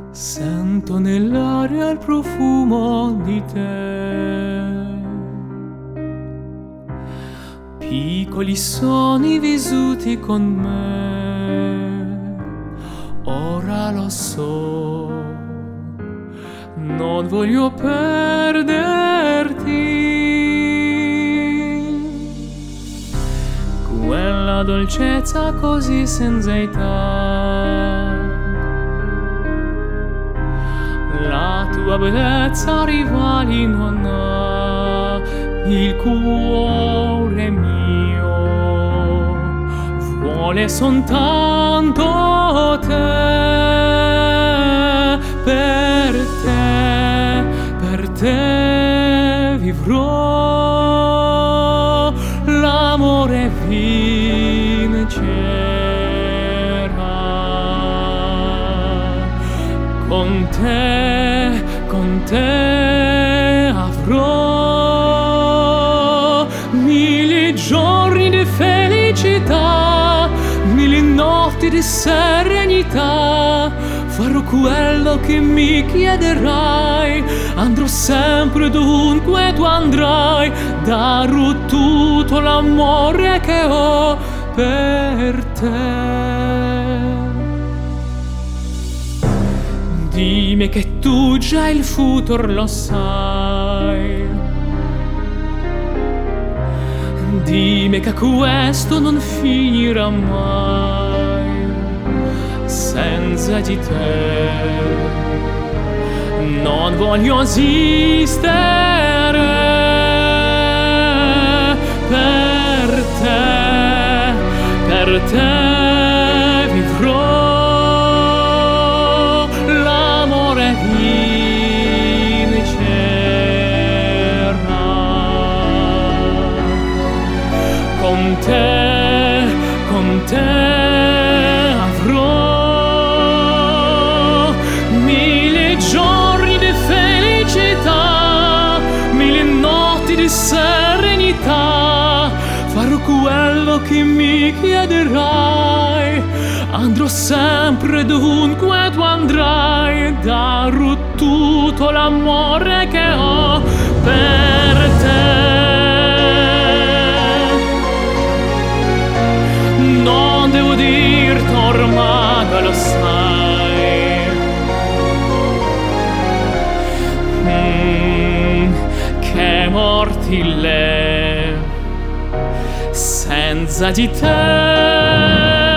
Sento nell'aria il profumo di te. Piccoli sogni vissuti con me. Ora lo so, non voglio perderti. Quella dolcezza così senza età. La tua bellezza rivali non ha, il cuore mio vuole soltanto te. Per te vivrò, l'amore vincerà. Con te avrò mille giorni di felicità, mille notti di serenità. Farò quello che mi chiederai, andrò sempre dovunque tu andrai, darò tutto l'amore che ho per te. Dimmi che tu già il futuro lo sai. Dimmi che questo non finirà mai. Senza di te non voglio esistere. Per te vivrò. Con te avrò mille giorni di felicità, mille notti di serenità. Farò quello che mi chiederai, andrò sempre dovunque tu andrai, darò tutto l'amore che ho per te. Non devo dirti ormai, lo sai. Che mortile senza di te.